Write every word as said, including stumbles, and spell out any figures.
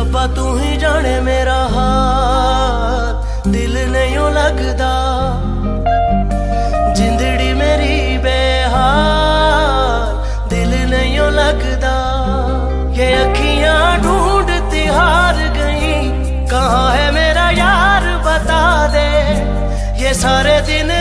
रब्बा तू ही जाने मेरा हाल, दिल नहीं लगदा जिंदड़ी मेरी बेहाल, दिल नहीं लगदा। ये अखियां ढूंढती हार गई, कहाँ है मेरा यार बता दे। ये सारे दिन